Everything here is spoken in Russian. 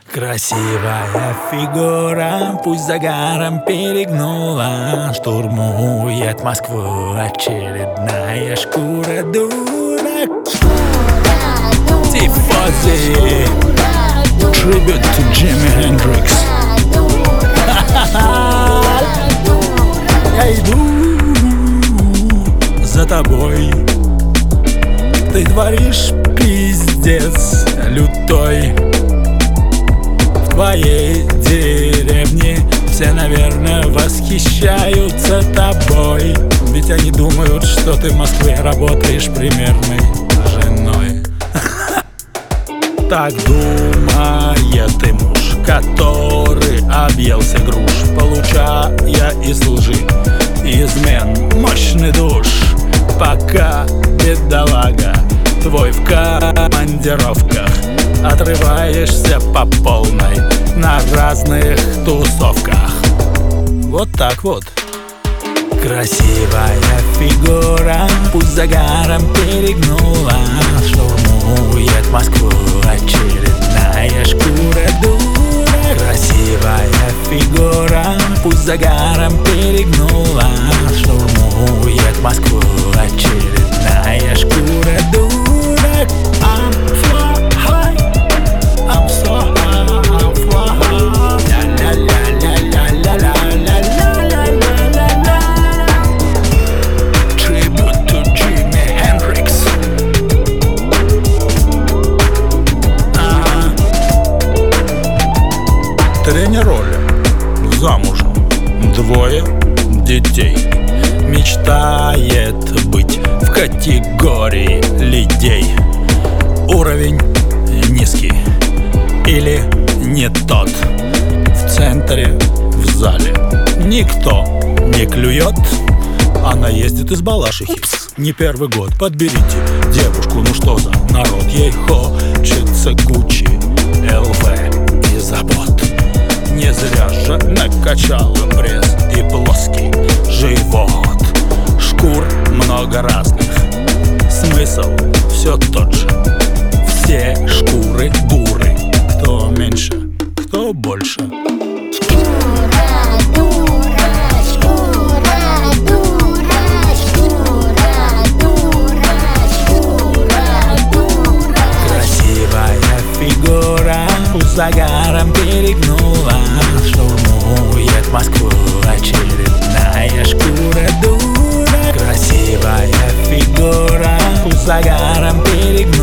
Красивая фигура, пусть загаром перегнула. Штурмует Москву очередная шкура дурак. Тифози, tribute to Jimi Hendrix. Я иду за тобой, ты творишь пиздец лютой. В твоей деревне все, наверное, восхищаются тобой, ведь они думают, что ты в Москве работаешь примерной женой. Так думает и муж, который объелся груш, получая из лжи измен мощный душ. Пока, бедолага, твой в командировках, отрываешься по полной на разных тусовках. Вот так вот. Красивая фигура, пусть загаром перегнула. Штурмует Москву очередная шкура дура. Красивая фигура, пусть загаром перегнула. Штурмует Москву очередная шкура дура. I'm fly high, I'm so high, I'm fly high. La la la la la la la la la la la. Tribute to Jimi Hendrix. Тренер Оля замужем, 2 детей. Мечтает быть в категории людей. Уровень низкий или не тот. В центре, в зале никто не клюет. Она ездит из Балашихи не первый год. Подберите девушку, ну что за народ. Ей хочется Гуччи, ЛВ и забот. Не зря же накачала пресс и плоский живот. Шкур много разных, смысл все тот же. Все шкуры дуры, кто меньше, кто больше. Красивая фигура, пусть загаром перегнула. Штурмует Москву очередная шкура дура. Красивая фигура, пусть загаром перегнула.